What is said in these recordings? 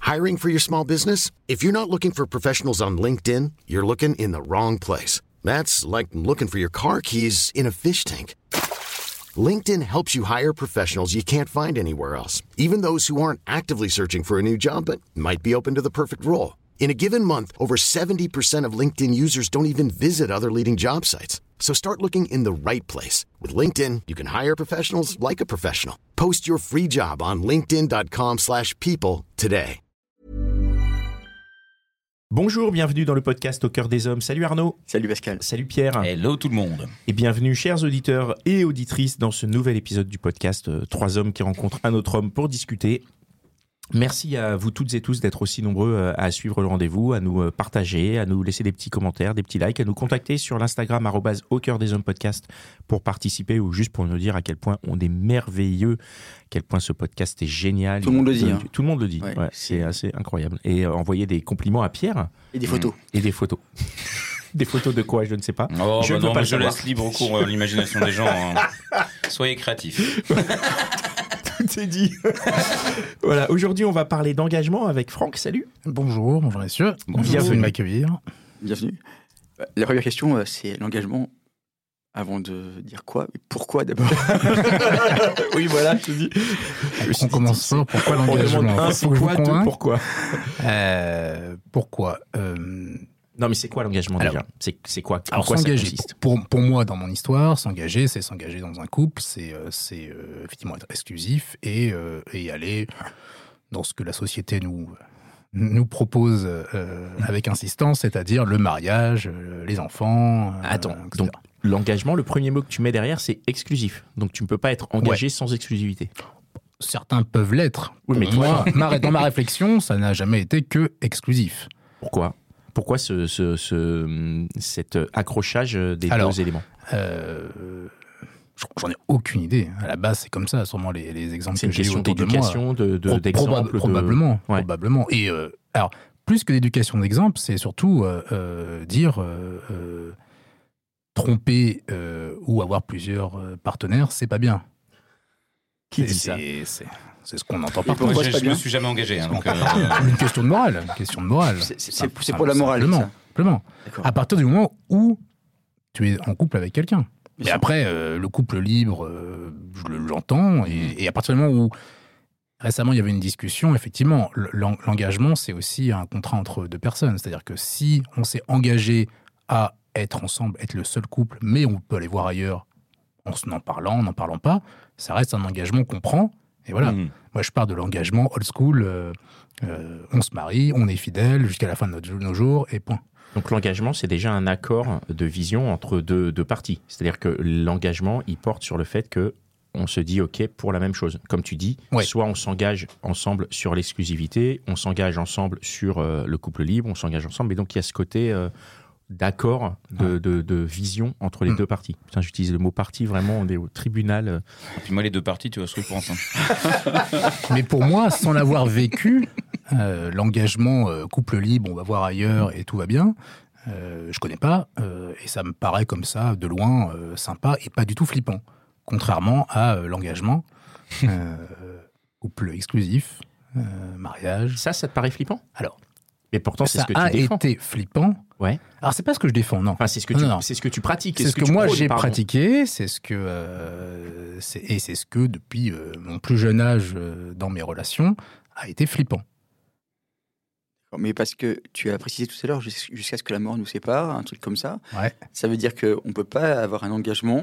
Hiring for your small business? If you're not looking for professionals on LinkedIn, you're looking in the wrong place. That's like looking for your car keys in a fish tank. LinkedIn helps you hire professionals you can't find anywhere else, even those who aren't actively searching for a new job but might be open to the perfect role. In a given month, over 70% of LinkedIn users don't even visit other leading job sites. So start looking in the right place. With LinkedIn, you can hire professionals like a professional. Post your free job on linkedin.com/people today. Bonjour, bienvenue dans le podcast Au cœur des hommes. Salut Arnaud. Salut Pascal. Salut Pierre. Hello tout le monde. Et bienvenue chers auditeurs et auditrices dans ce nouvel épisode du podcast Trois hommes qui rencontrent un autre homme pour discuter. Merci à vous toutes et tous d'être aussi nombreux à suivre le rendez-vous, à nous partager, à nous laisser des petits commentaires, des petits likes, à nous contacter sur l'Instagram @au cœur des hommes podcast pour participer ou juste pour nous dire à quel point on est merveilleux, à quel point ce podcast est génial. Tout le monde le dit. Tout le monde le dit. Ouais, c'est assez incroyable. Et envoyer des compliments à Pierre. Et des photos. Et des photos. Des photos de quoi, je ne sais pas. Oh, je bah ne veux non, pas mais le je savoir. laisse libre cours à l'imagination des gens. Soyez créatifs. Tout est dit. Voilà, aujourd'hui on va parler d'engagement avec Franck. Salut. Bonjour messieurs. Bonjour. Bienvenue de m'accueillir. Bienvenue. La première question, c'est l'engagement. Avant de dire quoi, mais pourquoi d'abord? Oui, voilà, je te dis. On commence fort. Pourquoi On l'engagement? demande un, c'est quoi, deux, pourquoi? Pourquoi Non, mais c'est quoi l'engagement déjà? C'est quoi? En Alors, quoi ça s'engager, consiste? pour moi, dans mon histoire, s'engager, c'est s'engager dans un couple, c'est effectivement être exclusif et aller dans ce que la société nous propose avec insistance, c'est-à-dire le mariage, les enfants. Attends, etc. donc l'engagement, le premier mot que tu mets derrière, c'est exclusif. Donc tu ne peux pas être engagé sans exclusivité. Certains peuvent l'être. Oui, mais Pour moi, dans ma réflexion, ça n'a jamais été que exclusif. Pourquoi? Pourquoi cet accrochage des deux éléments? J'en ai aucune idée. À la base, c'est comme ça. Sûrement les exemples C'est que une j'ai eu question autour de moi. d'éducation, d'exemple. Probablement. Ouais. Probablement. Et alors, plus que d'éducation d'exemple, c'est surtout dire tromper ou avoir plusieurs partenaires, c'est pas bien. Qui dit ça? C'est ce qu'on entend Et partout. pourquoi Moi, c'est pas je me bien suis jamais engagé. Donc, Une question de morale. C'est pour la morale. Ça. Simplement. D'accord. À partir du moment où tu es en couple avec quelqu'un. Bien Et sûr. après, le couple libre, j'entends. Et à partir du moment où, récemment, il y avait une discussion, effectivement, l'engagement, c'est aussi un contrat entre deux personnes. C'est-à-dire que si on s'est engagé à être ensemble, être le seul couple, mais on peut aller voir ailleurs en parlant, n'en parlant pas, ça reste un engagement qu'on prend. Et voilà. Moi, je pars de l'engagement old school. On se marie, on est fidèle jusqu'à la fin de nos jours, et point. Donc l'engagement, c'est déjà un accord de vision entre deux parties. C'est-à-dire que l'engagement, il porte sur le fait que on se dit OK pour la même chose. Comme tu dis, Ouais. soit on s'engage ensemble sur l'exclusivité, on s'engage ensemble sur le couple libre, on s'engage ensemble. Et donc il y a ce côté d'accord de vision entre les deux parties. Putain, j'utilise le mot partie, vraiment, on est au tribunal. et puis moi, les deux parties, tu vois ce que je pense. Mais pour moi, sans l'avoir vécu, l'engagement couple libre, on va voir ailleurs et tout va bien, je connais pas, et ça me paraît comme ça, de loin, sympa et pas du tout flippant. Contrairement à l'engagement, couple exclusif, mariage. Ça te paraît flippant? Alors, Mais pourtant, c'est ça ce que tu a défends. été flippant. Ouais. Alors, c'est pas ce que je défends, non. Enfin, c'est ce que Non. c'est ce que tu pratiques. C'est ce que tu moi prônes, j'ai pardon. pratiqué, c'est ce que depuis mon plus jeune âge dans mes relations a été flippant. Mais parce que tu as précisé tout à l'heure, jusqu'à ce que la mort nous sépare, un truc comme ça, Ouais. ça veut dire qu'on ne peut pas avoir un engagement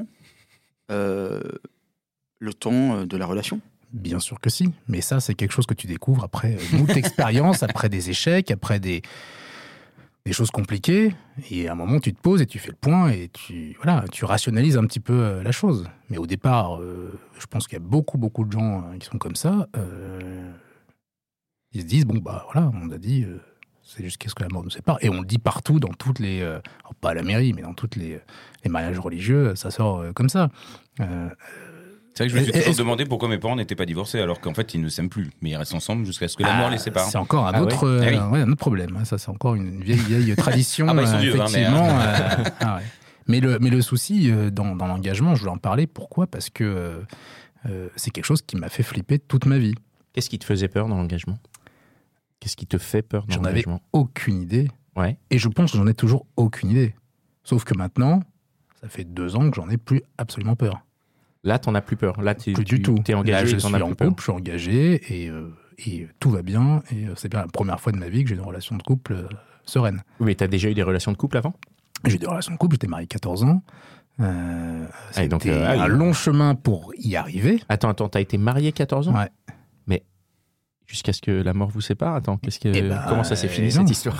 le temps de la relation. Bien sûr que si, mais ça c'est quelque chose que tu découvres après moult expériences, après des échecs, après des choses compliquées, et à un moment tu te poses et tu fais le point et tu rationalises un petit peu la chose. Mais au départ, je pense qu'il y a beaucoup de gens qui sont comme ça, ils se disent bon bah voilà, on a dit c'est jusqu'à ce que la mort nous sépare, et on le dit partout dans toutes les, alors, pas à la mairie, mais dans toutes les mariages religieux, ça sort comme ça. C'est vrai que je me suis toujours demandé pourquoi mes parents n'étaient pas divorcés alors qu'en fait ils ne s'aiment plus, mais ils restent ensemble jusqu'à ce que la mort les sépare. C'est encore un autre, un autre problème. Hein. Ça, c'est encore une vieille tradition. Ah bah, ils sont vieux, effectivement. hein, mais le souci dans l'engagement, je voulais en parler. Pourquoi ? Parce que c'est quelque chose qui m'a fait flipper toute ma vie. Qu'est-ce qui te faisait peur dans l'engagement ? Qu'est-ce qui te fait peur dans J'en avais l'engagement ? aucune idée. Ouais. Et je pense que j'en ai toujours aucune idée. Sauf que maintenant, ça fait 2 ans que j'en ai plus absolument peur. Là, t'en as plus peur. Là, Plus du tout. T'es engagé, Là, je t'en suis as en plus peur. couple, je suis engagé et tout va bien. Et c'est bien la première fois de ma vie que j'ai une relation de couple sereine. Oui, mais t'as déjà eu des relations de couple avant ? J'ai eu des relations de couple, j'étais marié 14 ans. C'était donc, un long chemin pour y arriver. Attends, t'as été marié 14 ans ? Ouais. Mais jusqu'à ce que la mort vous sépare ? Attends, comment ça s'est fini non. cette histoire ?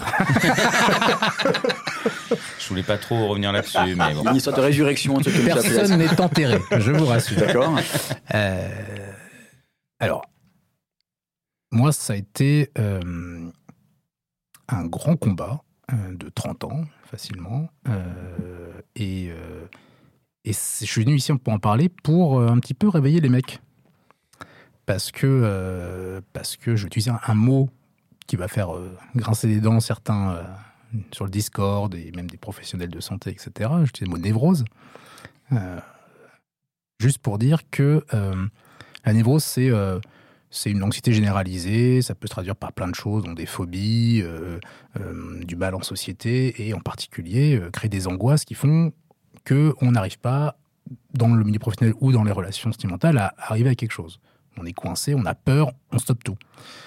Je voulais pas trop revenir là-dessus, mais bon. Une histoire de résurrection, un truc comme ça. Personne n'est enterré, je vous rassure. D'accord. Alors, moi, ça a été un grand combat de 30 ans, facilement. Je suis venu ici pour en parler pour un petit peu réveiller les mecs. Parce que je vais utiliser un mot qui va faire grincer les dents certains sur le Discord et même des professionnels de santé, etc. J'utilise le mot névrose. Juste pour dire que la névrose, c'est une anxiété généralisée, ça peut se traduire par plein de choses, dont des phobies, du mal en société, et en particulier créer des angoisses qui font qu'on n'arrive pas, dans le milieu professionnel ou dans les relations sentimentales, à arriver à quelque chose. On est coincé, on a peur, on stoppe tout.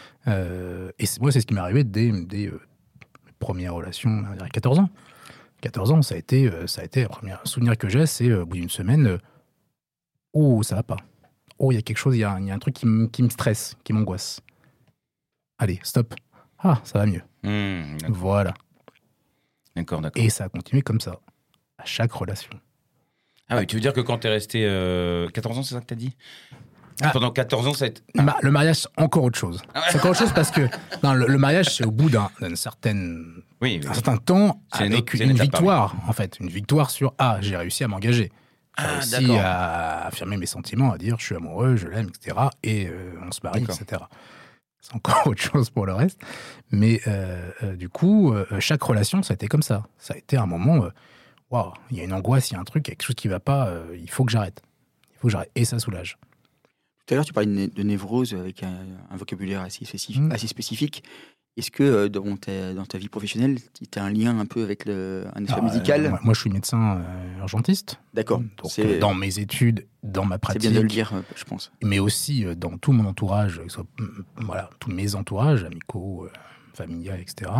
Et moi, c'est ce qui m'est arrivé dès mes premières relations, à 14 ans. 14 ans, ça a été le premier souvenir que j'ai, c'est au bout d'une semaine, oh, ça va pas. Oh, il y a quelque chose, il y a un truc qui me stresse, qui m'angoisse. Allez, stop. Ah, ça va mieux. D'accord. Voilà. D'accord. Et ça a continué comme ça, à chaque relation. Ah oui, tu veux dire que quand t'es resté 14 ans, c'est ça que t'as dit ? Ah. Pendant 14 ans, ça a été... Le mariage, c'est encore autre chose. C'est encore autre chose parce que non, le mariage, c'est au bout d'un certain temps, C'est avec une une étape, victoire, en fait. Une victoire sur « Ah, j'ai réussi à m'engager ». J'ai réussi d'accord. à affirmer mes sentiments, à dire « Je suis amoureux, je l'aime, etc. » Et on se marie, D'accord. etc. C'est encore autre chose pour le reste. Mais du coup, chaque relation, ça a été comme ça. Ça a été un moment, waouh, il y a une angoisse, il y a un truc, il y a quelque chose qui ne va pas, il faut que j'arrête. Et ça soulage. Tout à l'heure, tu parlais de névrose avec un vocabulaire assez spécifique. Est-ce que dans ta vie professionnelle, tu as un lien un peu avec un aspect médical ? Moi, je suis médecin urgentiste. D'accord. Donc, dans mes études, dans ma pratique. C'est bien de le dire, je pense. Mais aussi dans tout mon entourage, que ce soit, tous mes entourages, amicaux, familiaux, etc.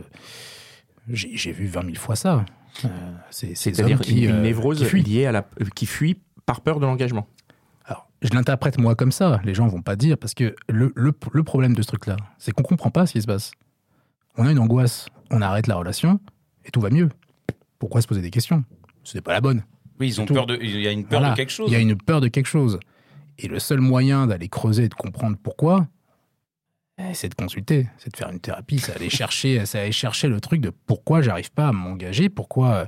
J'ai vu 20 000 fois ça. C'est-à-dire une névrose qui fuit par peur de l'engagement. Alors, je l'interprète moi comme ça. Les gens vont pas dire, parce que le problème de ce truc-là, c'est qu'on comprend pas ce qui se passe. On a une angoisse, on arrête la relation et tout va mieux. Pourquoi se poser des questions ? Ce n'est pas la bonne. Oui, ils ont peur il y a une peur de quelque chose. Il y a une peur de quelque chose. Et le seul moyen d'aller creuser et de comprendre pourquoi, c'est de consulter, c'est de faire une thérapie, c'est aller chercher le truc de pourquoi j'arrive pas à m'engager, pourquoi.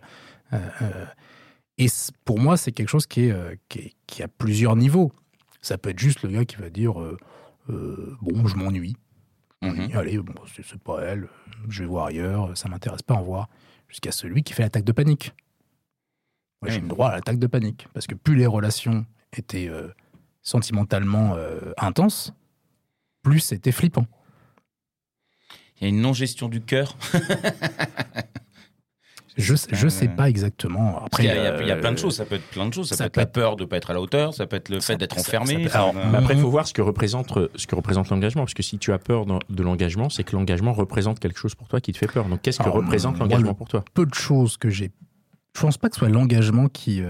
Et pour moi, c'est quelque chose qui a plusieurs niveaux. Ça peut être juste le gars qui va dire bon, je m'ennuie. Allez, bon, c'est pas elle, je vais voir ailleurs, ça m'intéresse pas à en voir. Jusqu'à celui qui fait l'attaque de panique. Moi, j'ai le droit à l'attaque de panique. Parce que plus les relations étaient sentimentalement intenses, plus c'était flippant. Il y a une non-gestion du cœur. Je sais pas exactement. Après, il y a plein de choses. Ça peut être plein de choses. Ça peut être la peur de ne pas être à la hauteur. Ça peut être le fait d'être enfermé. Mais après, il faut voir ce que représente l'engagement. Parce que si tu as peur de l'engagement, c'est que l'engagement représente quelque chose pour toi qui te fait peur. Donc, qu'est-ce que représente l'engagement pour toi ? Peu de choses que j'ai. Je pense pas que ce soit l'engagement qui.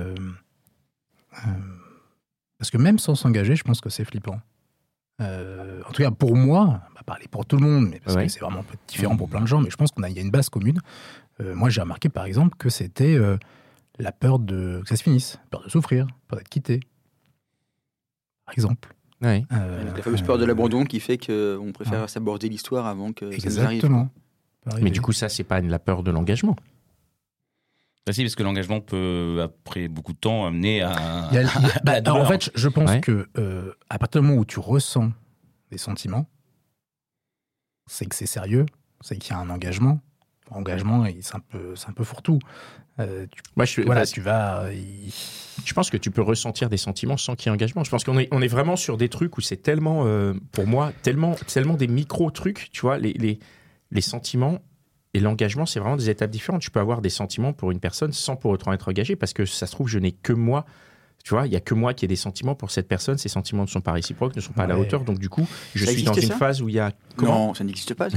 Parce que même sans s'engager, je pense que c'est flippant. En tout cas, pour moi, on va parler pour tout le monde, mais parce que c'est vraiment un peu différent pour plein de gens, mais je pense qu'il y a une base commune. Moi, j'ai remarqué, par exemple, que c'était la peur que ça se finisse, peur de souffrir, peur d'être quitté, par exemple. Ouais. La fameuse peur de l'abandon qui fait qu'on préfère s'aborder l'histoire avant que ça nous arrive. Exactement. Mais du coup, ça, c'est pas la peur de l'engagement. Bah si, parce que l'engagement peut, après beaucoup de temps, amener à la douleur. En fait, je pense que à partir du moment où tu ressens des sentiments, c'est que c'est sérieux, c'est qu'il y a un engagement. Engagement, c'est un peu fourre-tout. Je pense que tu peux ressentir des sentiments sans qu'il y ait engagement. Je pense qu'on est vraiment sur des trucs où c'est tellement, pour moi, tellement des micro-trucs, tu vois, les sentiments et l'engagement, c'est vraiment des étapes différentes. Je peux avoir des sentiments pour une personne sans pour autant être engagé, parce que ça se trouve, je n'ai que moi. Tu vois, il n'y a que moi qui ai des sentiments pour cette personne. Ces sentiments ne sont pas réciproques, ne sont pas à la hauteur. Donc, du coup, je suis dans une phase où il y a... Non, ça n'existe pas. Ça.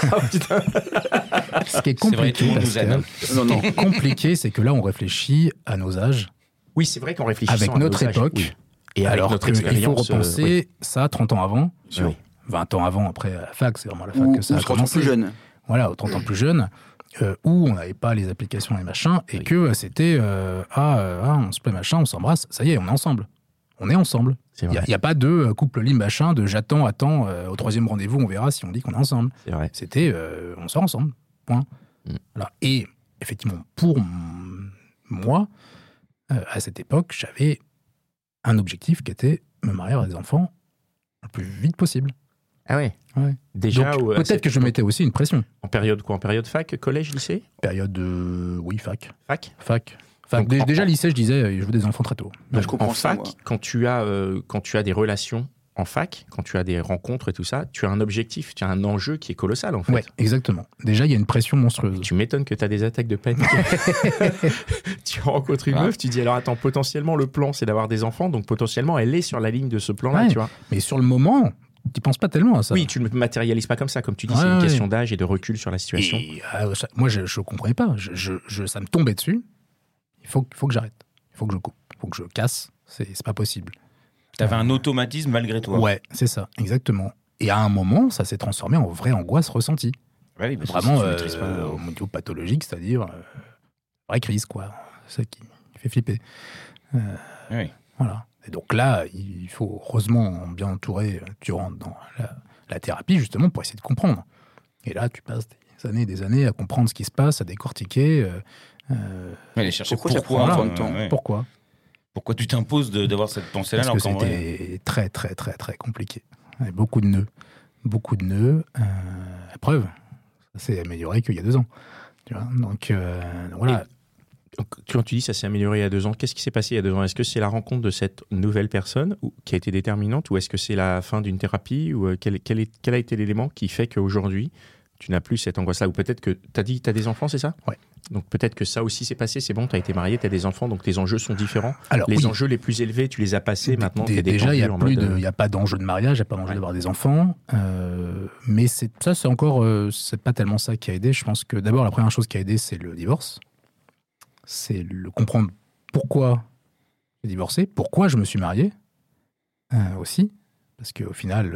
Ce qui est compliqué, compliqué, c'est que là, on réfléchit à nos âges. Oui, c'est vrai qu'on réfléchit avec notre époque. Oui. Et avec alors notre qu'il faut expérience. repenser ça 30 ans avant. Oui. 20 ans avant, après, à la fac. C'est vraiment à la fac que ça a commencé. Plus jeune. Voilà, 30 ans plus jeune. Où on n'avait pas les applications et machin, et que c'était on se plaît machin, on s'embrasse, ça y est, on est ensemble. On est ensemble. Il n'y a pas de couple libre machin, de attends, au 3e rendez-vous, on verra si on dit qu'on est ensemble. C'est vrai. C'était on sort ensemble. Point. Voilà. Et effectivement, pour moi, à cette époque, j'avais un objectif qui était me marier avec des enfants le plus vite possible. Ah ouais. Déjà, donc, peut-être que je mettais aussi une pression. En période quoi? En période fac, collège, lycée? Période oui, fac. Fac. Donc, déjà lycée, je disais, je veux des enfants très tôt. Je comprends en fac, ça, quand tu as des relations en fac, quand tu as des rencontres et tout ça, tu as un objectif, tu as un enjeu qui est colossal en fait. Ouais, exactement. Déjà, il y a une pression monstrueuse. Tu m'étonnes que tu as des attaques de panique. Tu rencontres une meuf, tu dis alors attends, potentiellement le plan c'est d'avoir des enfants, donc potentiellement elle est sur la ligne de ce plan-là, tu vois. Mais sur le moment, tu penses pas tellement à ça. Oui, tu ne matérialises pas comme ça, comme tu dis, c'est une question d'âge et de recul sur la situation. Et, moi, je ne comprenais pas. Ça me tombait dessus. Il faut que j'arrête. Il faut que je coupe. Il faut que je casse. C'est pas possible. T'avais un automatisme malgré toi. Ouais, c'est ça, exactement. Et à un moment, ça s'est transformé en vraie angoisse ressentie. Ouais, vraiment au niveau pathologique, c'est-à-dire vraie crise, quoi. C'est ça qui fait flipper. Oui. Voilà. Et donc là, il faut heureusement bien entourer, tu rentres dans la thérapie justement pour essayer de comprendre. Et là, tu passes des années à comprendre ce qui se passe, à décortiquer. Aller chercher Pourquoi tu t'imposes d'avoir cette pensée-là? Parce que c'était très, très, très, très compliqué. Avec beaucoup de nœuds. La preuve, ça s'est amélioré qu'il y a 2 ans. Tu vois, donc voilà. Quand tu dis ça s'est amélioré il y a 2 ans, qu'est-ce qui s'est passé il y a 2 ans? Est-ce que c'est la rencontre de cette nouvelle personne qui a été déterminante, ou est-ce que c'est la fin d'une thérapie, ou quel a été l'élément qui fait qu'aujourd'hui tu n'as plus cette angoisse-là? Ou peut-être que tu as dit que tu as des enfants, c'est ça? Ouais. Donc peut-être que ça aussi s'est passé, c'est bon, tu as été marié, tu as des enfants, donc tes enjeux sont différents. Alors, les enjeux les plus élevés, tu les as passés, maintenant tu es déjà, il n'y a pas d'enjeu de mariage, il n'y a pas d'enjeu d'avoir des enfants. Mais c'est encore, c'est pas tellement ça qui a aidé. Je pense que d'abord, la première chose qui a aidé, c'est le divorce. C'est le comprendre pourquoi j'ai divorcé, pourquoi je me suis marié aussi. Parce qu'au final,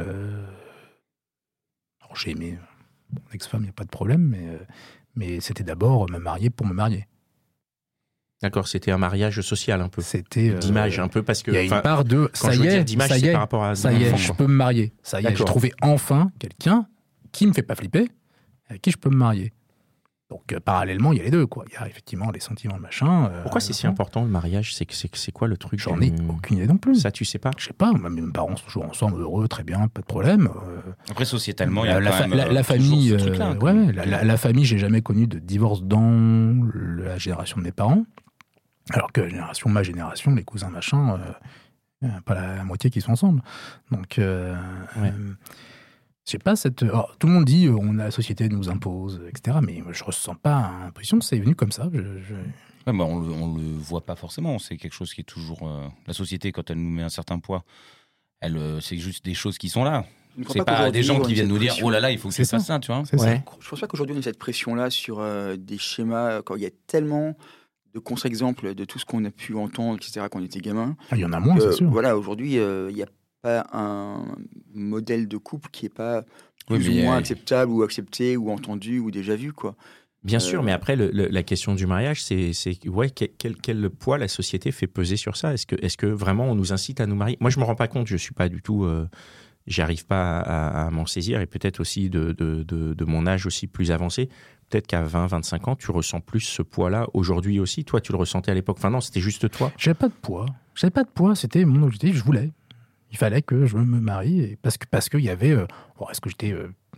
alors j'ai aimé mon ex-femme, il n'y a pas de problème, mais c'était d'abord me marier pour me marier. D'accord, c'était un mariage social un peu. C'était d'image un peu, parce que... Il y a une part de... Ça y est, par rapport à ça y est, je peux me marier. Ça y est, j'ai trouvé enfin quelqu'un qui ne me fait pas flipper, avec qui je peux me marier. Donc, parallèlement, il y a les deux, quoi. Il y a effectivement les sentiments, le machin. Pourquoi c'est si important, le mariage? C'est quoi le truc? J'en ai aucune idée non plus. Ça, tu sais pas? Je sais pas. Mes parents sont toujours ensemble, heureux, très bien, pas de problème. Après, sociétalement, il y a la famille, la famille, j'ai jamais connu de divorce dans la génération de mes parents. Alors que ma génération, les cousins, machin, pas la moitié qui sont ensemble. Donc, je sais pas, tout le monde dit la société nous impose, etc. Mais je ressens pas l'impression que c'est venu comme ça. Ouais, bah on le voit pas forcément. C'est quelque chose qui est toujours... la société, quand elle nous met un certain poids, c'est juste des choses qui sont là. C'est pas des gens qui viennent nous dire « Oh là là, il faut que tu fasses ça », tu vois. Ouais. Je pense pas qu'aujourd'hui on ait cette pression-là sur des schémas, quand il y a tellement de contre-exemples de tout ce qu'on a pu entendre, etc., quand on était gamin. Il y en a moins, c'est sûr. Voilà, aujourd'hui, il y a pas un modèle de couple qui est pas plus ou moins acceptable ou accepté ou entendu ou déjà vu, quoi. Bien sûr, mais après la question du mariage, c'est quel poids la société fait peser sur ça? Est-ce que vraiment on nous incite à nous marier? Moi, je me rends pas compte, je suis pas du tout, j'arrive pas à m'en saisir, et peut-être aussi de mon âge aussi plus avancé. Peut-être qu'à 20-25 ans, tu ressens plus ce poids-là aujourd'hui aussi. Toi, tu le ressentais à l'époque. Enfin non, c'était juste toi. J'avais pas de poids. C'était mon objectif. Je voulais. Il fallait que je me marie, parce qu'il y avait... est-ce que j'étais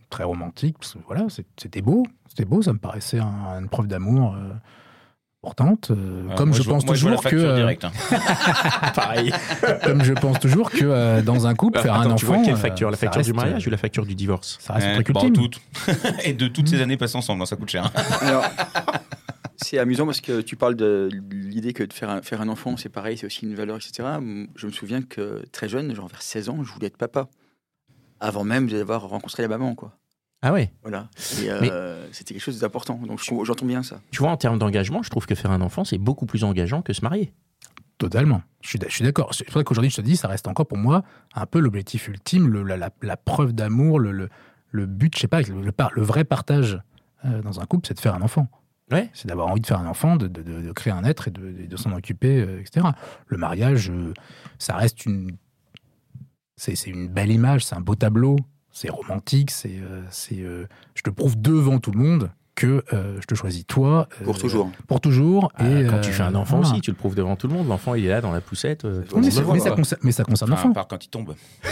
très romantique, parce que voilà, c'était beau, ça me paraissait une preuve d'amour importante. Comme je pense toujours que pareil. Comme je pense toujours que dans un couple, faire un enfant. Tu vois quelle facture, la facture du mariage ou la facture du divorce? Ça reste un truc ultime. Toutes. Et de toutes ces années passées ensemble, ça coûte cher. Alors, c'est amusant parce que tu parles de l'idée que de faire un enfant, c'est pareil, c'est aussi une valeur, etc. Je me souviens que très jeune, genre vers 16 ans, je voulais être papa. Avant même d'avoir rencontré la maman, quoi. Ah ouais. Voilà. Et c'était quelque chose d'important. Donc j'entends bien ça. Tu vois, en termes d'engagement, je trouve que faire un enfant, c'est beaucoup plus engageant que se marier. Totalement. Je suis d'accord. C'est pour ça qu'aujourd'hui, je te dis, ça reste encore pour moi un peu l'objectif ultime, la preuve d'amour, le but, je sais pas, le vrai partage dans un couple, c'est de faire un enfant. Ouais. C'est d'avoir envie de faire un enfant, de créer un être et de s'en occuper, etc. Le mariage, ça reste c'est une belle image, c'est un beau tableau, c'est romantique, je te prouve devant tout le monde que je te choisis toi. Pour toujours. Pour toujours. Et quand tu fais un enfant aussi, tu le prouves devant tout le monde. L'enfant, il est là dans la poussette. Mais ça concerne l'enfant. À part quand il tombe.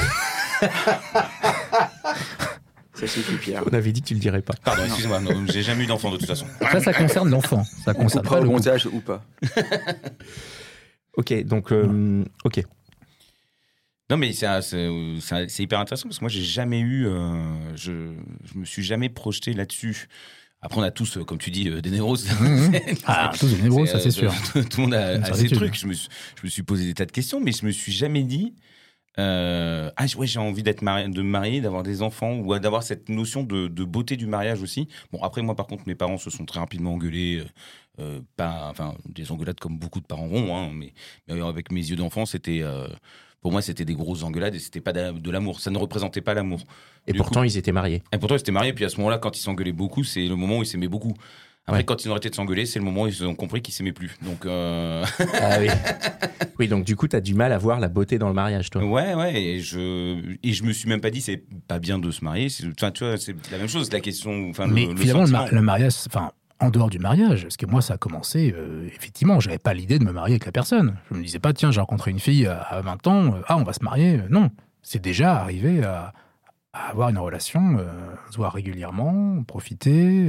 Ça suffit, Pierre. On avait dit que tu le dirais pas. Pardon, excusez-moi, j'ai jamais eu d'enfant de toute façon. Ça concerne l'enfant. Ça concerne pas le montage ou pas. Ok, donc ok. Non, mais c'est hyper intéressant parce que moi, j'ai jamais eu. Je me suis jamais projeté là-dessus. Après, on a tous, comme tu dis, des névroses. Tous des névroses, ça c'est sûr. Tout le monde a ses trucs. Je me suis posé des tas de questions, mais je me suis jamais dit. J'ai envie de me marier, d'avoir des enfants ou d'avoir cette notion de beauté du mariage aussi. Bon, après, moi, par contre, mes parents se sont très rapidement engueulés. Des engueulades comme beaucoup de parents vont, hein, mais avec mes yeux d'enfant, c'était. Pour moi, c'était des grosses engueulades et c'était pas de l'amour. Ça ne représentait pas l'amour. Et pourtant, ils étaient mariés. Et pourtant, ils étaient mariés. Puis à ce moment-là, quand ils s'engueulaient beaucoup, c'est le moment où ils s'aimaient beaucoup. Après, quand ils ont arrêté de s'engueuler, c'est le moment où ils ont compris qu'ils s'aimaient plus. Donc, Ah oui. Oui, donc du coup, t'as du mal à voir la beauté dans le mariage, toi. Ouais. Et je me suis même pas dit, c'est pas bien de se marier. Enfin, tu vois, c'est la même chose, la question. Mais finalement, le mariage, en dehors du mariage, parce que moi, ça a commencé, effectivement, j'avais pas l'idée de me marier avec la personne. Je me disais pas, tiens, j'ai rencontré une fille à 20 ans, on va se marier. Non, c'est déjà arrivé à avoir une relation, se voir régulièrement, profiter.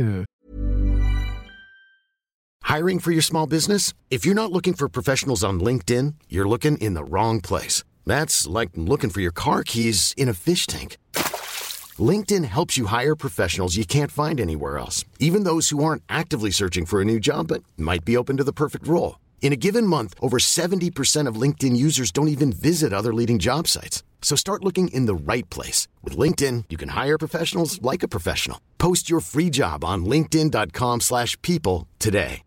Hiring for your small business? If you're not looking for professionals on LinkedIn, you're looking in the wrong place. That's like looking for your car keys in a fish tank. LinkedIn helps you hire professionals you can't find anywhere else, even those who aren't actively searching for a new job but might be open to the perfect role. In a given month, over 70% of LinkedIn users don't even visit other leading job sites. So start looking in the right place. With LinkedIn, you can hire professionals like a professional. Post your free job on linkedin.com/people today.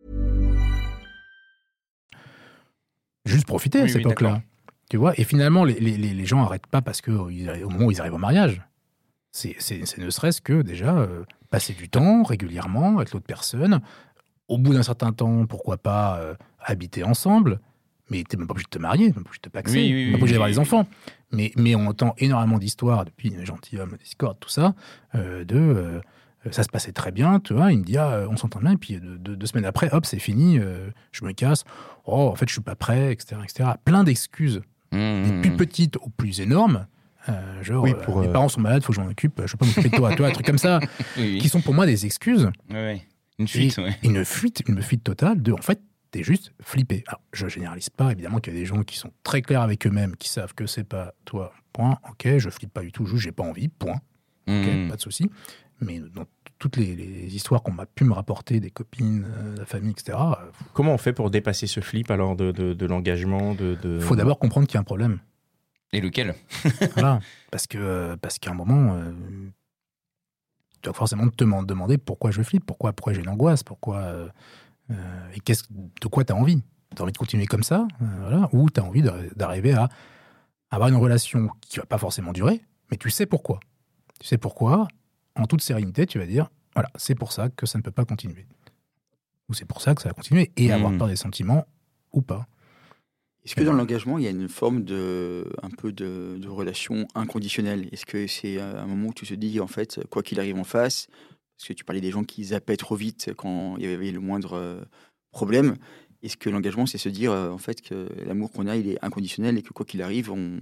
Juste profiter à cette époque-là. Tu vois, et finalement, les gens n'arrêtent pas parce qu'au moment où ils arrivent au mariage. C'est ne serait-ce que déjà passer du temps régulièrement avec l'autre personne. Au bout d'un certain temps, pourquoi pas habiter ensemble. Mais tu n'es même pas obligé de te marier, tu n'es pas obligé de te paxer, tu n'es pas obligé d'avoir des enfants. Mais on entend énormément d'histoires depuis les gentilshommes, Discord, tout ça, ça se passait très bien, tu vois. Il me dit, on s'entend bien, et puis 2 semaines après, hop, c'est fini, je me casse. Oh, en fait, je suis pas prêt, etc., etc. Plein d'excuses, des plus petites aux plus énormes. Mes parents sont malades, faut que je m'en occupe, je peux pas m'occuper de toi, un truc comme ça, qui sont pour moi des excuses. Oui. Une fuite, une fuite totale de, en fait, t'es juste flippé. Alors, je généralise pas, évidemment qu'il y a des gens qui sont très clairs avec eux-mêmes, qui savent que c'est pas toi, point, ok, je flippe pas du tout, juste j'ai pas envie, point, ok, pas de souci. Mais dans toutes les histoires qu'on m'a pu me rapporter, des copines, de la famille, etc. Comment on fait pour dépasser ce flip alors de l'engagement Faut d'abord comprendre qu'il y a un problème. Et lequel? Voilà, parce qu'à un moment, tu vas forcément te demander pourquoi je flippe, pourquoi j'ai une angoisse, et de quoi tu as envie. Tu as envie de continuer comme ça, voilà, ou tu as envie d'arriver à avoir une relation qui va pas forcément durer, mais tu sais pourquoi. Tu sais pourquoi, en toute sérénité, tu vas dire, voilà, c'est pour ça que ça ne peut pas continuer. Ou c'est pour ça que ça va continuer, et avoir peur des sentiments, ou pas. Est-ce que dans l'engagement, il y a une forme de relation inconditionnelle? Est-ce que c'est un moment où tu te dis, en fait, quoi qu'il arrive en face, parce que tu parlais des gens qui zappaient trop vite quand il y avait le moindre problème, est-ce que l'engagement, c'est se dire, en fait, que l'amour qu'on a, il est inconditionnel et que quoi qu'il arrive, on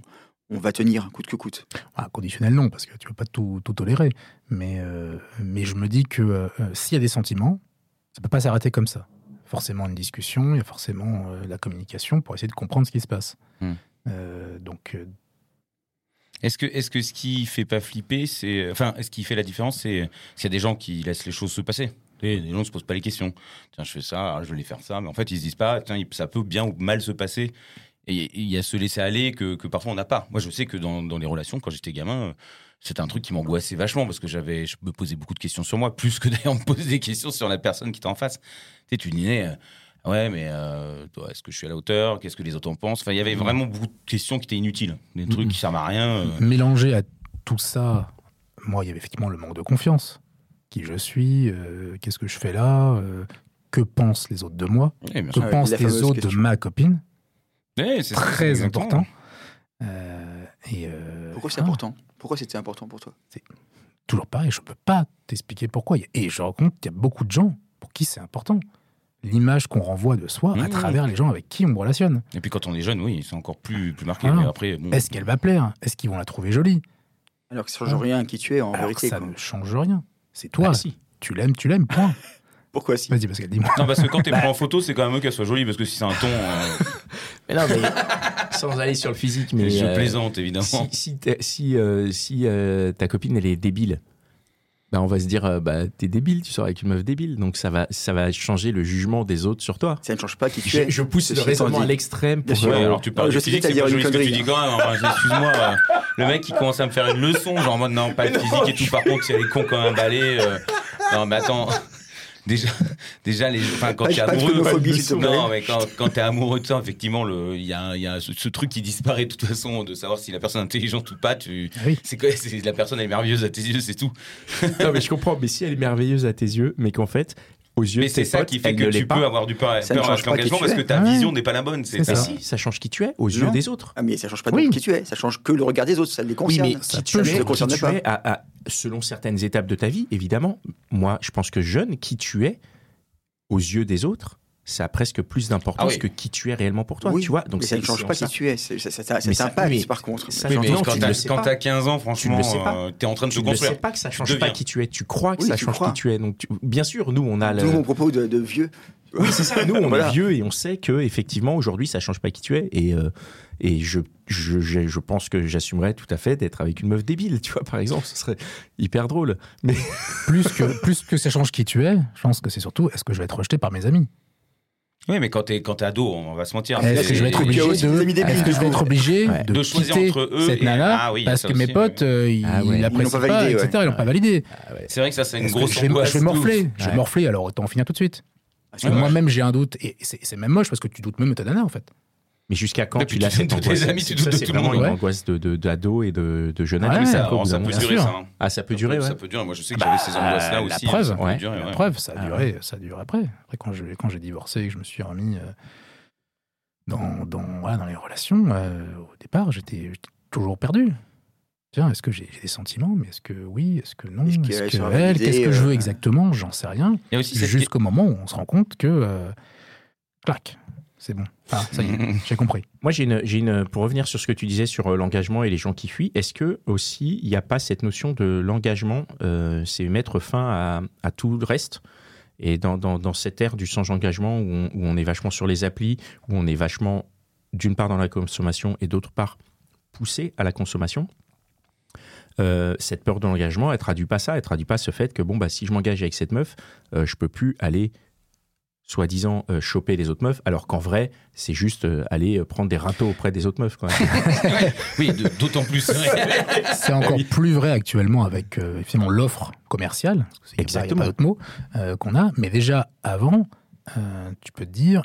on va tenir coûte que coûte. Conditionnel, non, parce que tu ne peux pas tout tolérer. Mais je me dis que s'il y a des sentiments, ça ne peut pas s'arrêter comme ça. Forcément une discussion, il y a forcément la communication pour essayer de comprendre ce qui se passe. Est-ce que ce qui fait pas flipper, ce qui fait la différence, c'est s'il y a des gens qui laissent les choses se passer. Les gens ne se posent pas les questions. Tiens, je fais ça, je vais faire ça. Mais en fait, ils se disent pas, tiens, ça peut bien ou mal se passer. Et il y a ce laisser aller que parfois on n'a pas. Moi, je sais que dans les relations, quand j'étais gamin, c'était un truc qui m'angoissait vachement parce que je me posais beaucoup de questions sur moi, plus que d'ailleurs me poser des questions sur la personne qui était en face. Tu sais, tu disais, ouais, mais est-ce que je suis à la hauteur? Qu'est-ce que les autres en pensent? Enfin, il y avait vraiment beaucoup de questions qui étaient inutiles. Des trucs qui servent à rien. Mélangé à tout ça, moi, il y avait effectivement le manque de confiance. Qui je suis, qu'est-ce que je fais là, que pensent les autres de moi, que pensent les autres de ma copine. C'est très important. Pourquoi c'est important? Pourquoi c'était important pour toi? C'est toujours pareil, je ne peux pas t'expliquer pourquoi. Et je rencontre qu'il y a beaucoup de gens pour qui c'est important. L'image qu'on renvoie de soi à travers les gens avec qui on me relationne. Et puis quand on est jeune, oui, c'est encore plus marqué. Voilà. Mais après, est-ce qu'elle va plaire? Est-ce qu'ils vont la trouver jolie? Alors que ça ne change rien à qui tu es en vérité. Ça ne change rien. C'est toi. Si. Tu l'aimes, point. Pourquoi si? Vas-y, Pascal, dis-moi. Non, parce que quand t'es pris en photo, c'est quand même mieux qu'elle soit jolie, parce que si c'est un ton... Mais non, mais sans aller sur le physique, mais... Je plaisante, évidemment. Si ta copine, elle est débile, on va se dire, t'es débile, tu sors avec une meuf débile, donc ça va changer le jugement des autres sur toi. Ça ne change pas qui tu es. Je pousse le raisonnement à l'extrême. Pour alors tu parles de physique, c'est pas joli ce que tu dis quand même. Excuse-moi, le mec il commence à me faire une leçon, genre en mode non, pas de physique et tout, par contre si elle est con comme un balai... Non mais attends... Déjà quand t'es amoureux, non mais quand t'es amoureux de ça, effectivement, il y a ce truc qui disparaît de toute façon, de savoir si la personne est intelligente ou pas. C'est quoi? C'est la personne elle est merveilleuse à tes yeux, c'est tout. Non mais je comprends, mais si elle est merveilleuse à tes yeux, mais qu'en fait, aux yeux de tes potes, c'est ça qui fait que tu peux avoir du peur avec l'engagement parce que ta vision n'est pas la bonne. Mais si, ça change qui tu es aux yeux des autres. Ah mais ça change pas qui tu es, ça change que le regard des autres, ça les concerne. Oui, mais qui tu es selon certaines étapes de ta vie, évidemment. Moi, je pense que jeune, qui tu es aux yeux des autres, ça a presque plus d'importance que qui tu es réellement pour toi. Oui, tu vois. Donc mais ça ne change pas qui tu es, ça t'impacte par contre. Quand t'as 15 ans, franchement, t'es en train de te construire. Tu ne sais pas que ça ne change pas qui tu es, tu crois que ça change qui tu es. Donc, bien sûr, nous, on a D'où mon propos de vieux. Oui, c'est ça. Nous, on est vieux et on sait que effectivement aujourd'hui, ça change pas qui tu es. Et je pense que j'assumerais tout à fait d'être avec une meuf débile, tu vois, par exemple. Ce serait hyper drôle. Mais plus que ça change qui tu es, je pense que c'est surtout est-ce que je vais être rejeté par mes amis. Oui, mais quand t'es ado, on va se mentir. Est-ce que je vais être obligé de choisir quitter entre eux cette nana parce que mes potes ils l'apprécient pas, etc. Ils l'ont pas validé. C'est vrai que ça, c'est une grosse angoisse. Je vais morfler, alors autant en finir tout de suite. Parce que moi-même, j'ai un doute, et c'est même moche parce que tu doutes même de ta nana en fait. Mais jusqu'à quand tu l'as fait de tes amis, tu doutes de tout le monde. C'est vraiment une angoisse d'ado et de jeune adulte. Ça peut durer, ça. Ah, ça peut durer, ouais. Ça peut durer. Moi, je sais que j'avais ces angoisses-là aussi. La preuve, ça a duré après. Après, quand j'ai divorcé et que je me suis remis dans les relations, au départ, j'étais toujours perdu. Tiens, est-ce que j'ai des sentiments? Mais est-ce que oui? Est-ce que non? Qu'est-ce que je veux exactement? J'en sais rien. Jusqu'au moment où on se rend compte que... clac, c'est bon. Ah, ça y est, j'ai compris. Moi, pour revenir sur ce que tu disais sur l'engagement et les gens qui fuient, est-ce que aussi, il n'y a pas cette notion de l'engagement, c'est mettre fin à tout le reste? Et dans cette ère du sans-engagement où on est vachement sur les applis, où on est vachement, d'une part dans la consommation et d'autre part poussé à la consommation, cette peur de l'engagement, elle traduit pas ça, elle traduit pas ce fait que si je m'engage avec cette meuf, je peux plus aller soi-disant choper les autres meufs, alors qu'en vrai, c'est juste aller prendre des râteaux auprès des autres meufs. Quoi. Oui, d'autant plus. C'est encore plus vrai actuellement avec finalement l'offre commerciale, parce qu'il n'y a pas d'autre mot qu'on a, mais déjà avant, tu peux te dire,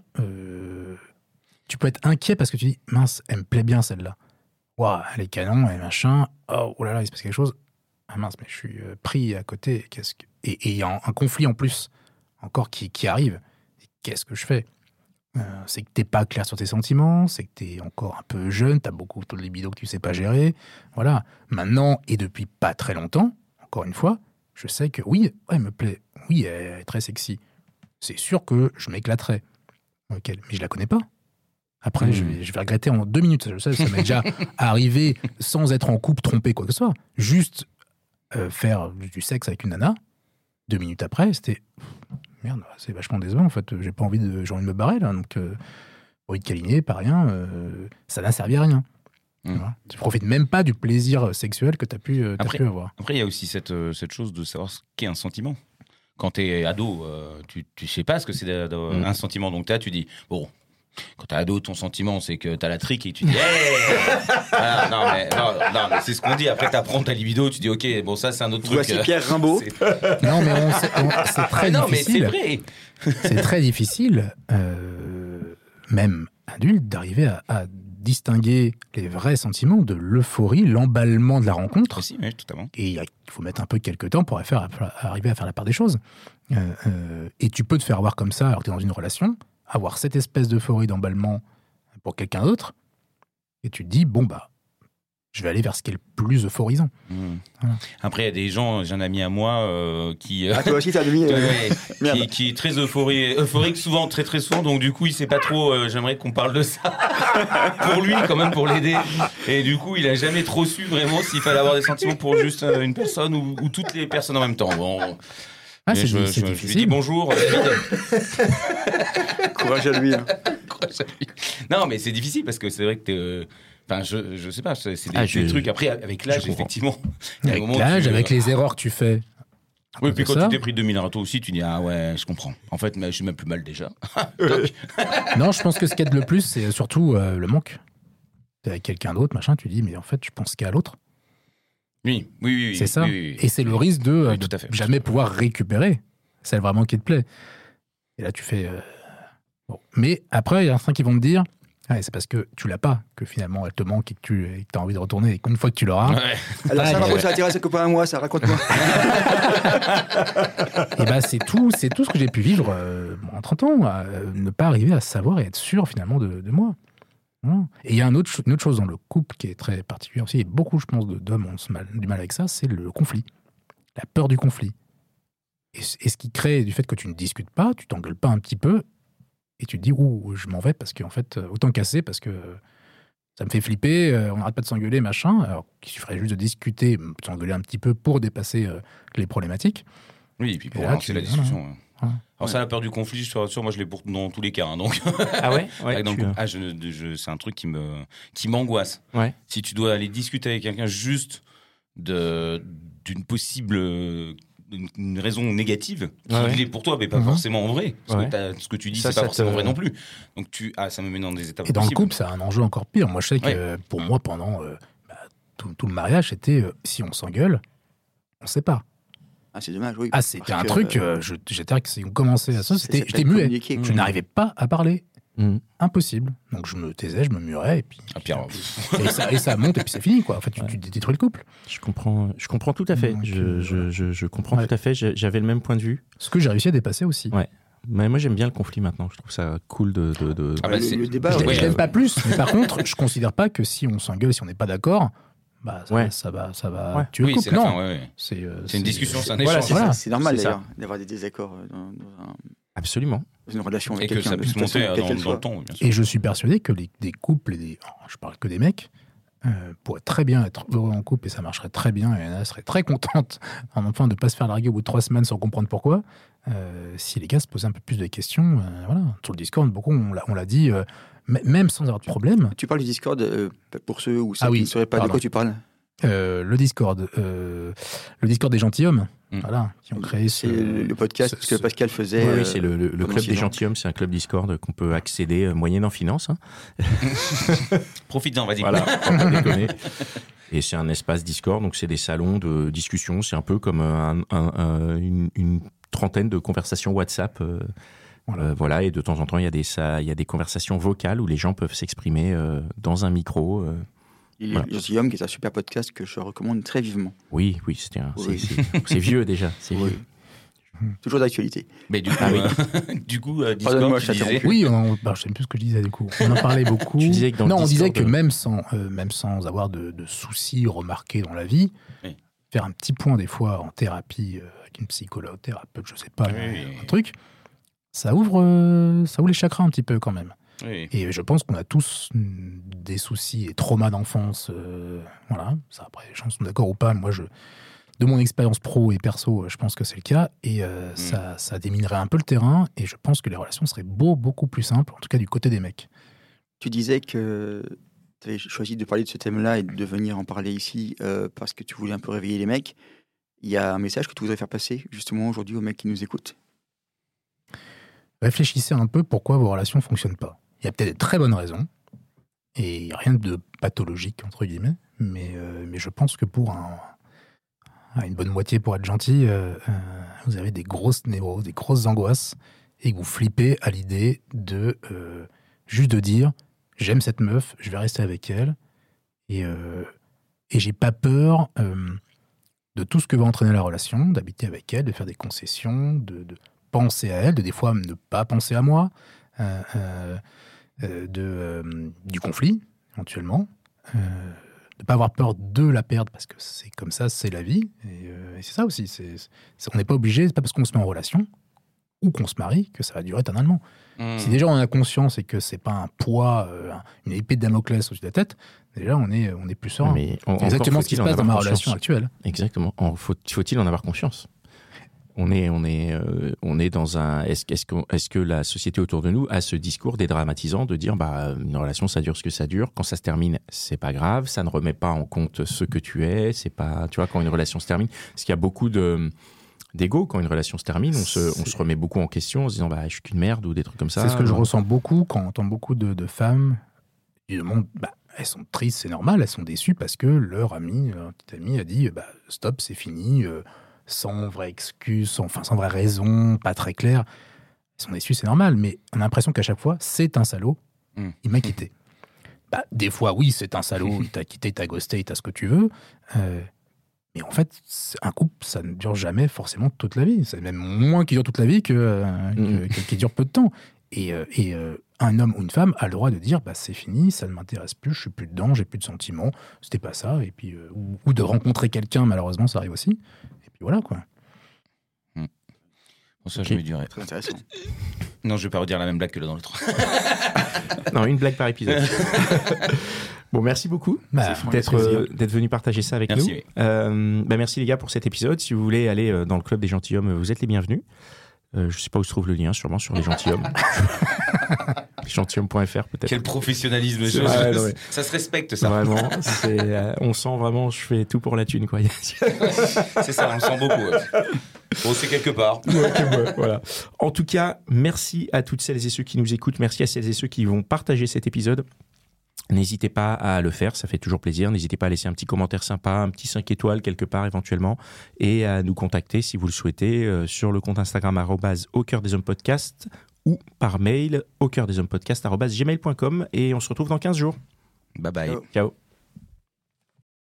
tu peux être inquiet parce que tu dis, mince, elle me plaît bien celle-là. Waouh, elle est canon, et machin. Oh là là, il se passe quelque chose. Ah mince, mais je suis pris à côté. Et il y a un conflit en plus, encore qui arrive. Qu'est-ce que je fais? C'est que t'es pas clair sur tes sentiments, c'est que t'es encore un peu jeune, t'as beaucoup de libido que tu sais pas gérer. Voilà. Maintenant, et depuis pas très longtemps, encore une fois, je sais que oui, elle me plaît. Oui, elle est très sexy. C'est sûr que je m'éclaterais. Mais je la connais pas. Après, je vais regretter en 2 minutes. Ça m'est déjà arrivé sans être en couple, trompé, quoi que ce soit. Juste faire du sexe avec une nana. 2 minutes après, c'était... Merde, c'est vachement décevant, en fait. J'ai envie de me barrer, là. Donc, envie de câliner, pas rien. Ça n'a servi à rien. Tu profites même pas du plaisir sexuel que tu as pu avoir. Après, il y a aussi cette chose de savoir ce qu'est un sentiment. Quand tu es ado, tu sais pas ce que c'est un sentiment. Donc tu dis, bon, quand tu es ado, ton sentiment, c'est que tu as la trique et tu dis, hey voilà, non, mais c'est ce qu'on dit. Après, tu apprends ta libido, tu dis, ok, bon, ça, c'est un autre truc. Voici Pierre Rimbaud. Non, mais c'est très difficile. Non, mais c'est vrai. C'est très difficile, même adulte, d'arriver à distinguer les vrais sentiments de l'euphorie, l'emballement de la rencontre. Aussi, oui, totalement. Et il faut mettre un peu quelques temps pour arriver à faire la part des choses. Et tu peux te faire avoir comme ça alors que tu es dans une relation, avoir cette espèce d'euphorie, d'emballement pour quelqu'un d'autre, et tu te dis, bon, bah, je vais aller vers ce qui est le plus euphorisant. Voilà. Après, il y a des gens, j'ai un ami à moi qui... Ah, toi aussi, t'as demi... qui est très euphorique souvent, très très souvent, donc du coup, il sait pas trop, j'aimerais qu'on parle de ça pour lui, quand même, pour l'aider. Et du coup, il a jamais trop su vraiment s'il fallait avoir des sentiments pour juste une personne ou toutes les personnes en même temps. Bon... c'est difficile. Je lui dis bonjour. Courage à lui. Courage à lui. Non, mais c'est difficile parce que c'est vrai que enfin, je sais pas, c'est des trucs. Après, avec l'âge, effectivement. Avec l'âge, avec les erreurs que tu fais. Oui, puis quand tu t'es pris 2000 râteaux aussi, tu dis ah ouais, je comprends. En fait, je suis même plus mal déjà. Non, je pense que ce qui aide le plus, c'est surtout le manque. T'es avec quelqu'un d'autre, machin, tu dis mais en fait, je pense qu'à l'autre. Oui. C'est ça. Oui. Et c'est le risque de jamais pouvoir récupérer celle vraiment qui te plaît. Et là, tu fais... Bon. Mais après, il y a certains qui vont te dire c'est parce que tu l'as pas, que finalement, elle te manque et que tu as envie de retourner. Et qu'une fois que tu l'auras... Ouais. Alors ça, par contre, ça intéresse un copain à moi, ça, raconte-moi. Et bah, c'est tout ce que j'ai pu vivre en 30 ans, ne pas arriver à savoir et être sûr, finalement, de moi. Voilà. Et il y a une autre chose dans le couple qui est très particulière aussi, et beaucoup, je pense, d'hommes ont du mal avec ça, c'est le conflit. La peur du conflit. Et ce qui crée du fait que tu ne discutes pas, tu t'engueules pas un petit peu, et tu te dis, je m'en vais, parce qu'en fait, autant casser, parce que ça me fait flipper, on n'arrête pas de s'engueuler, machin, alors qu'il suffirait juste de discuter, s'engueuler un petit peu pour dépasser les problématiques. Oui, et puis pour lancer la discussion. Voilà. Alors ça, la peur du conflit, je te rassure, moi je l'ai dans tous les cas. Hein, donc. Ah ouais, c'est un truc qui m'angoisse. Ouais. Si tu dois aller discuter avec quelqu'un juste d'une possible une raison négative qui est pour toi, mais pas forcément en vrai. Parce que ce que tu dis, c'est pas forcément vrai non plus. Donc ça me met dans des étapes. Et dans le couple, c'est un enjeu encore pire. Moi, je sais que pour moi, pendant tout le mariage, c'était si on s'engueule, on ne sait pas. Ah, c'est dommage, oui. Ah, c'était un truc, j'étais que si on commençait à ça, j'étais muet. Je n'arrivais pas à parler. Impossible. Donc je me taisais, je me murais, et puis. Et ça monte, et puis c'est fini, quoi. En fait, tu détruis le couple. Je comprends tout à fait. Donc, je comprends tout à fait. J'avais le même point de vue. Ce que j'ai réussi à dépasser aussi. Ouais. Mais moi, j'aime bien le conflit maintenant. Je trouve ça cool de... Ah bah, le débat, je l'aime pas plus. Mais par contre, je considère pas que si on s'engueule, si on n'est pas d'accord, ça va tuer le couple. Non. C'est une discussion, c'est un échange. C'est normal d'ailleurs d'avoir des désaccords dans Absolument. une relation avec quelqu'un. Et que ça puisse monter dans le temps. Et je suis persuadé que des couples, je parle que des mecs, pourraient très bien être heureux en couple et ça marcherait très bien et Anna serait très contente de ne pas se faire larguer au bout de 3 semaines sans comprendre pourquoi. Si les gars se posaient un peu plus de questions, sur le Discord, beaucoup on l'a dit, même sans avoir de problème. Tu parles du Discord pour ceux ou ceux qui ne sauraient pas de quoi tu parles. Le Discord des gentilshommes, qui ont créé le podcast que Pascal faisait. Oui, c'est le club des gentilshommes, c'est un club Discord qu'on peut accéder moyennant finance. Hein. Profite-en, vas-y. Voilà, faut pas déconner. Et c'est un espace Discord, donc c'est des salons de discussion, c'est un peu comme une trentaine de conversations WhatsApp. Voilà, et de temps en temps, il y a des conversations vocales où les gens peuvent s'exprimer dans un micro. Les Gentilshommes, qui est un super podcast que je recommande très vivement. Oui, c'est vieux déjà, c'est vieux. Toujours d'actualité. Mais du coup, Discord, tu disais... Oui, je ne sais plus ce que je disais du coup. On en parlait beaucoup. Tu disais que on disait que même sans avoir de soucis remarqués dans la vie, faire un petit point des fois en thérapie avec une psychologue, thérapeute, je sais pas, un truc, ça ouvre les chakras un petit peu quand même. Oui. Et je pense qu'on a tous des soucis et traumas d'enfance. Voilà, ça après, les gens sont d'accord ou pas. Moi, de mon expérience pro et perso, je pense que c'est le cas. Et ça déminerait un peu le terrain. Et je pense que les relations seraient beaucoup plus simples, en tout cas du côté des mecs. Tu disais que tu avais choisi de parler de ce thème-là et de venir en parler ici parce que tu voulais un peu réveiller les mecs. Il y a un message que tu voudrais faire passer justement aujourd'hui aux mecs qui nous écoutent? Réfléchissez un peu pourquoi vos relations ne fonctionnent pas. Il y a peut-être de très bonnes raisons, et rien de pathologique, entre guillemets, mais je pense que pour une bonne moitié, pour être gentil, vous avez des grosses névroses, des grosses angoisses, et que vous flippez à l'idée de juste de dire « j'aime cette meuf, je vais rester avec elle », et j'ai pas peur de tout ce que va entraîner la relation, d'habiter avec elle, de faire des concessions, de penser à elle, de des fois ne pas penser à moi, du conflit, éventuellement, de ne pas avoir peur de la perdre, parce que c'est comme ça, c'est la vie, et c'est ça aussi, on n'est pas obligé, c'est pas parce qu'on se met en relation, ou qu'on se marie, que ça va durer éternellement. Si déjà on a conscience et que c'est pas un poids, une épée de Damoclès au-dessus de la tête, déjà on est plus serein. C'est exactement ce qui se passe dans ma relation actuelle. Exactement. Faut-il en avoir conscience? On est dans un. Est-ce que la société autour de nous a ce discours dédramatisant de dire une relation ça dure ce que ça dure, quand ça se termine c'est pas grave, ça ne remet pas en compte ce que tu es, c'est pas, tu vois, quand une relation se termine, parce qu'il y a beaucoup d'ego quand une relation se termine, on se remet beaucoup en question en se disant je suis qu'une merde ou des trucs comme ça. C'est ce que je ressens beaucoup quand on entend beaucoup de femmes du monde. Elles sont tristes, c'est normal, elles sont déçues parce que leur petite amie a dit stop, c'est fini. Sans vraie excuse, sans vraie raison, pas très claire. Ils sont déçus, c'est normal, mais on a l'impression qu'à chaque fois, c'est un salaud, il m'a quitté. Des fois, oui, c'est un salaud, il t'a quitté, il t'a ghosté, il t'a ce que tu veux. Mais en fait, un couple, ça ne dure jamais forcément toute la vie. C'est même moins qui dure toute la vie qui dure peu de temps. Et un homme ou une femme a le droit de dire c'est fini, ça ne m'intéresse plus, je suis plus dedans, j'ai plus de sentiments, c'était pas ça. Et puis, ou de rencontrer quelqu'un, malheureusement, ça arrive aussi. Et voilà quoi. Bon, ça, je me dirais. Très intéressant. Non, je vais pas redire la même blague que là dans l'autre. Non, une blague par épisode. Bon, merci beaucoup d'être venu partager ça avec nous. Oui. Merci les gars pour cet épisode. Si vous voulez aller dans le club des gentilshommes, vous êtes les bienvenus. Je sais pas où se trouve le lien, sûrement sur les gentilshommes. Gentilhomme.fr peut-être. Quel professionnalisme, ça se respecte ça. Vraiment, on sent vraiment, je fais tout pour la thune quoi. C'est ça, on le sent beaucoup. Bon, c'est quelque part. Voilà. En tout cas, merci à toutes celles et ceux qui nous écoutent, merci à celles et ceux qui vont partager cet épisode. N'hésitez pas à le faire, ça fait toujours plaisir. N'hésitez pas à laisser un petit commentaire sympa, un petit 5 étoiles quelque part éventuellement, et à nous contacter si vous le souhaitez sur le compte Instagram @aucoeurdeshommes-podcast ou par mail aucoeurdeshommes-podcast@gmail.com, et on se retrouve dans 15 jours. Bye bye. Ciao.